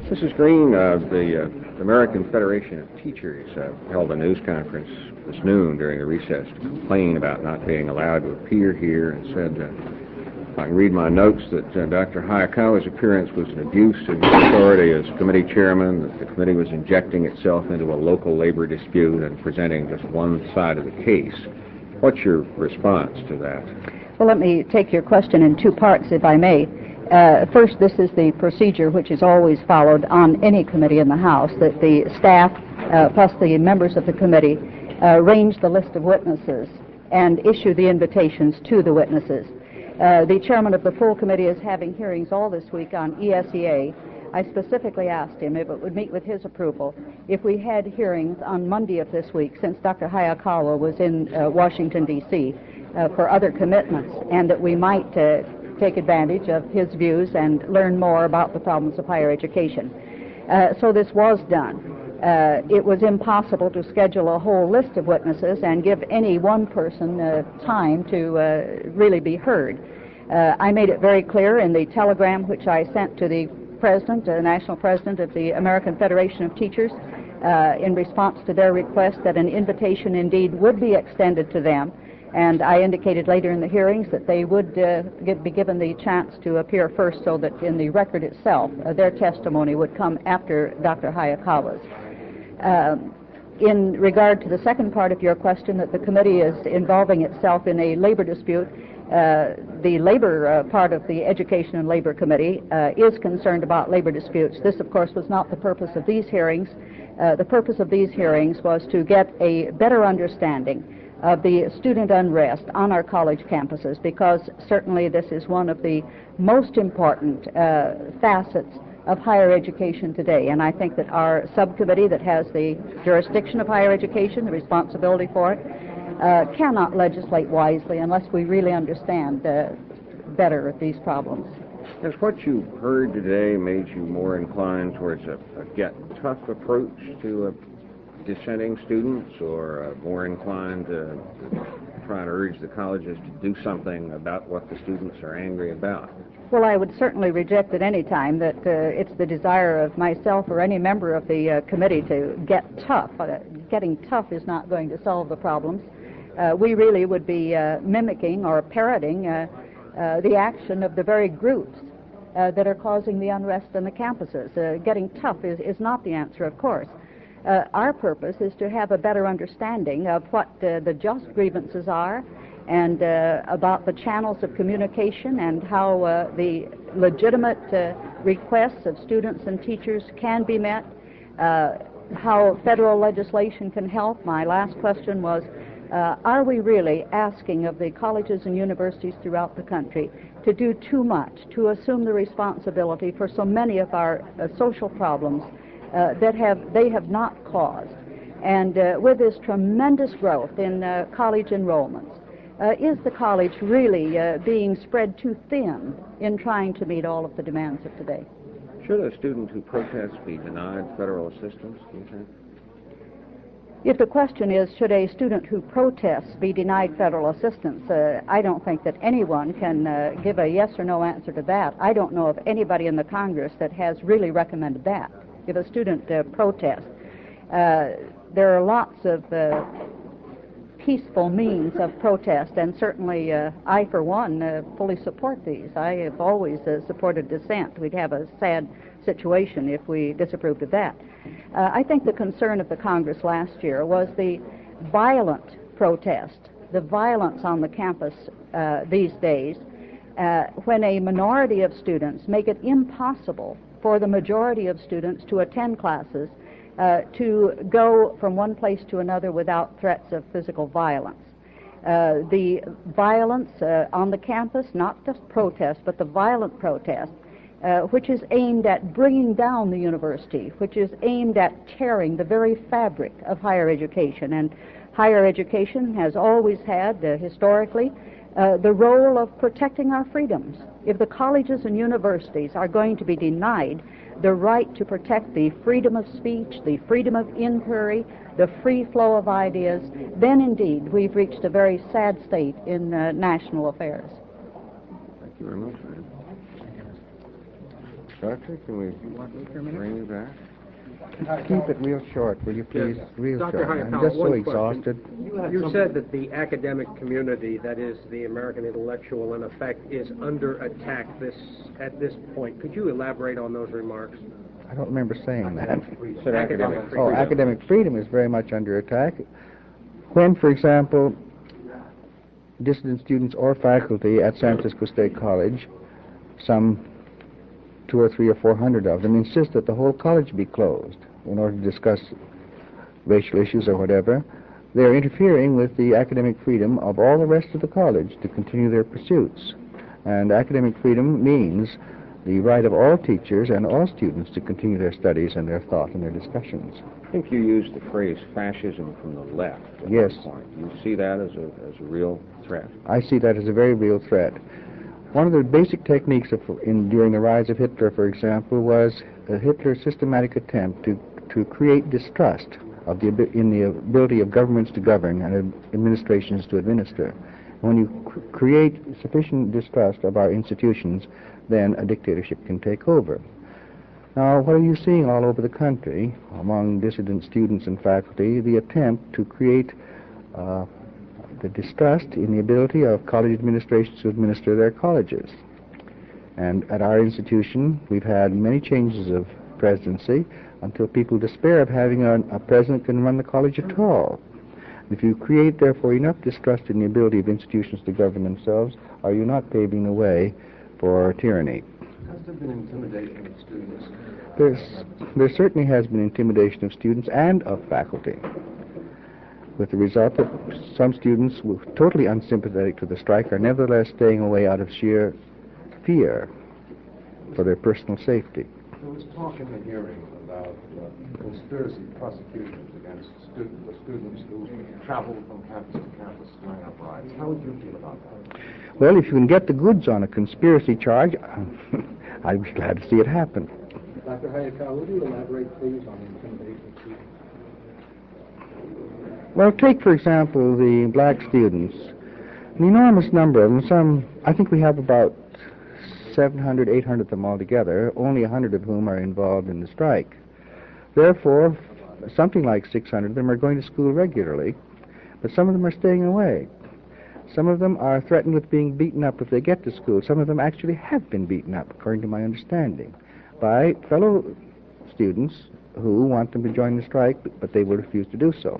Mrs. Green, the American Federation of Teachers held a news conference this noon during a recess to complain about not being allowed to appear here, and said, I can read my notes, that Dr. Hayakawa's appearance was an abuse of his authority as committee chairman, that the committee was injecting itself into a local labor dispute and presenting just one side of the case. What's your response to that? Well, let me take your question in two parts, if I may. First, this is the procedure which is always followed on any committee in the House, that the staff plus the members of the committee arrange the list of witnesses and issue the invitations to the witnesses. The chairman of the full committee is having hearings all this week on ESEA. I specifically asked him if it would meet with his approval if we had hearings on Monday of this week, since Dr. Hayakawa was in Washington, D.C. For other commitments, and that we might take advantage of his views and learn more about the problems of higher education. So this was done. It was impossible to schedule a whole list of witnesses and give any one person time to really be heard. I made it very clear in the telegram which I sent to the president, national president of the American Federation of Teachers, in response to their request that an invitation indeed would be extended to them. And I indicated later in the hearings that they would be given the chance to appear first, so that in the record itself, their testimony would come after Dr. Hayakawa's. In regard to the second part of your question, that the committee is involving itself in a labor dispute, the labor part of the Education and Labor Committee is concerned about labor disputes. This, of course, was not the purpose of these hearings. The purpose of these hearings was to get a better understanding of the student unrest on our college campuses, because certainly this is one of the most important facets of higher education today. And I think that our subcommittee that has the jurisdiction of higher education, the responsibility for it, cannot legislate wisely unless we really understand better these problems. Has what you've heard today made you more inclined towards a get-tough approach to dissenting students, or more inclined to try and urge the colleges to do something about what the students are angry about? Well, I would certainly reject at any time that it's the desire of myself or any member of the committee to get tough. Getting tough is not going to solve the problems. We really would be mimicking or parroting the action of the very groups that are causing the unrest on the campuses. Getting tough is not the answer, of course. Our purpose is to have a better understanding of what the just grievances are, and about the channels of communication, and how the legitimate requests of students and teachers can be met, how federal legislation can help. My last question was, are we really asking of the colleges and universities throughout the country to do too much, to assume the responsibility for so many of our social problems that they have not caused? And with this tremendous growth in college enrollments, is the college really being spread too thin in trying to meet all of the demands of today? Should a student who protests be denied federal assistance, do you think? If the question is, should a student who protests be denied federal assistance, I don't think that anyone can give a yes or no answer to that. I don't know of anybody in the Congress that has really recommended that. If a student protests, there are lots of peaceful means of protest, and certainly I, for one, fully support these. I have always supported dissent. We'd have a sad situation if we disapproved of that. I think the concern of the Congress last year was the violent protest, the violence on the campus these days, when a minority of students make it impossible for the majority of students to attend classes, to go from one place to another without threats of physical violence. The violence on the campus, not just protest, but the violent protest, which is aimed at bringing down the university, which is aimed at tearing the very fabric of higher education. And higher education has always had, historically, the role of protecting our freedoms. If the colleges and universities are going to be denied the right to protect the freedom of speech, the freedom of inquiry, the free flow of ideas, then indeed we've reached a very sad state in national affairs. Thank you very much, ma'am. Doctor, can we bring you back? Keep it real short, will you please? Yes. Real Dr. short. Hayakawa, I'm just so one question. exhausted. You said that the academic community, that is the American intellectual, in effect, is under attack at this point. Could you elaborate on those remarks? I don't remember saying that. Said academic Oh, freedom. academic freedom is very much under attack. When, for example, dissident students or faculty at San Francisco State College, some 200 or 300 or 400 of them, insist that the whole college be closed in order to discuss racial issues or whatever, they're interfering with the academic freedom of all the rest of the college to continue their pursuits. And academic freedom means the right of all teachers and all students to continue their studies and their thought and their discussions. I think you used the phrase fascism from the left at Yes. one point. You see that as a real threat? I see that as a very real threat. One of the basic techniques during the rise of Hitler, for example, was Hitler's systematic attempt to create distrust in the ability of governments to govern and administrations to administer. When you create sufficient distrust of our institutions, then a dictatorship can take over. Now, what are you seeing all over the country among dissident students and faculty? The attempt to create the distrust in the ability of college administrations to administer their colleges. And at our institution, we've had many changes of presidency until people despair of having a president who can run the college at all. If you create, therefore, enough distrust in the ability of institutions to govern themselves, are you not paving the way for tyranny? Has there been intimidation of students? There certainly has been intimidation of students and of faculty, with the result that some students who were totally unsympathetic to the strike are nevertheless staying away out of sheer fear for their personal safety. There was talk in the hearing about conspiracy prosecutions against students who traveled from campus to campus during up riots. How would you feel about that? Well, if you can get the goods on a conspiracy charge, I'd be glad to see it happen. Dr. Hayakawa, would you elaborate, please, on the intimidation? Well, take, for example, the black students. An enormous number of them, I think we have about 700, 800 of them altogether, only 100 of whom are involved in the strike. Therefore, something like 600 of them are going to school regularly, but some of them are staying away. Some of them are threatened with being beaten up if they get to school. Some of them actually have been beaten up, according to my understanding, by fellow students who want them to join the strike, but they will refuse to do so.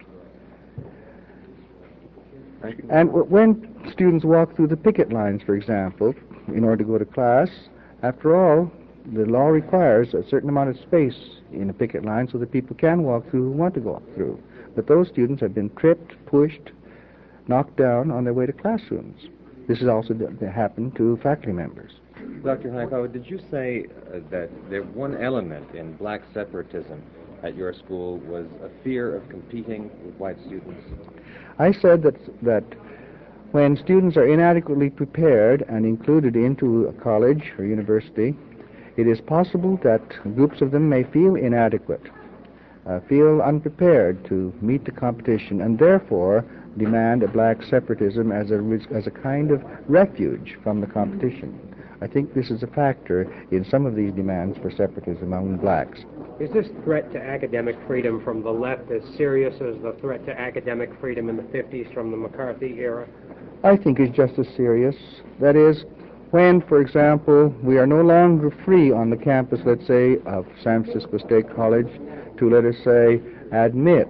And when students walk through the picket lines, for example, in order to go to class, after all, the law requires a certain amount of space in a picket line so that people can walk through who want to walk through. But those students have been tripped, pushed, knocked down on their way to classrooms. This has also happened to faculty members. Dr. Hayakawa, did you say that one element in black separatism at your school was a fear of competing with white students? I said that when students are inadequately prepared and included into a college or university, it is possible that groups of them may feel inadequate, feel unprepared to meet the competition, and therefore demand a black separatism as a kind of refuge from the competition. I think this is a factor in some of these demands for separatism among blacks. Is this threat to academic freedom from the left as serious as the threat to academic freedom in the 50s from the McCarthy era? I think it's just as serious. That is, when, for example, we are no longer free on the campus, let's say, of San Francisco State College to, let us say, admit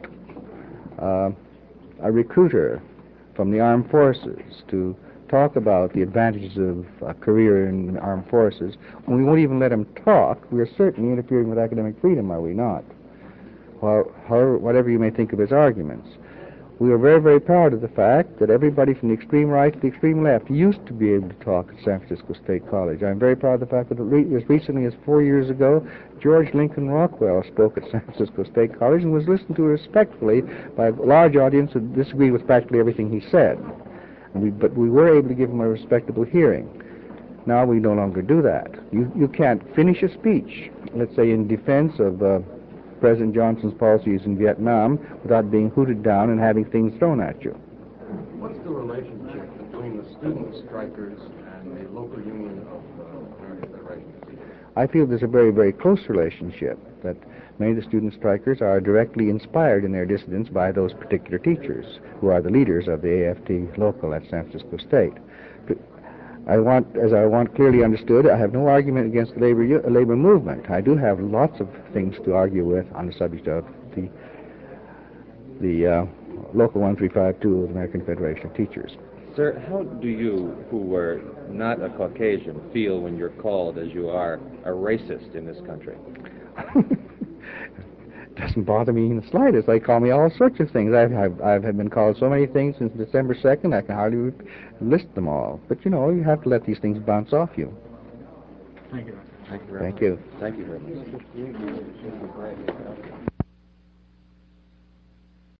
a recruiter from the armed forces to talk about the advantages of a career in the armed forces, and we won't even let him talk, we're certainly interfering with academic freedom, are we not? Well, whatever you may think of his arguments. We are very, very proud of the fact that everybody from the extreme right to the extreme left used to be able to talk at San Francisco State College. I'm very proud of the fact that as recently as 4 years ago, George Lincoln Rockwell spoke at San Francisco State College and was listened to respectfully by a large audience who disagreed with practically everything he said. But we were able to give him a respectable hearing. Now we no longer do that. You can't finish a speech, let's say in defense of President Johnson's policies in Vietnam, without being hooted down and having things thrown at you. What's the relationship between the student strikers and the local union of American Federation? I feel there's a very, very close relationship, that many of the student strikers are directly inspired in their dissidence by those particular teachers who are the leaders of the AFT local at San Francisco State. As I want clearly understood, I have no argument against the labor movement. I do have lots of things to argue with on the subject of the Local 1352 of the American Federation of Teachers. Sir, how do you, who were not a Caucasian, feel when you're called, as you are, a racist in this country? Doesn't bother me in the slightest. They call me all sorts of things. I've been called so many things since December 2nd, I can hardly list them all. But, you know, you have to let these things bounce off you. Thank you. Thank you very much. Thank you. Thank you very much.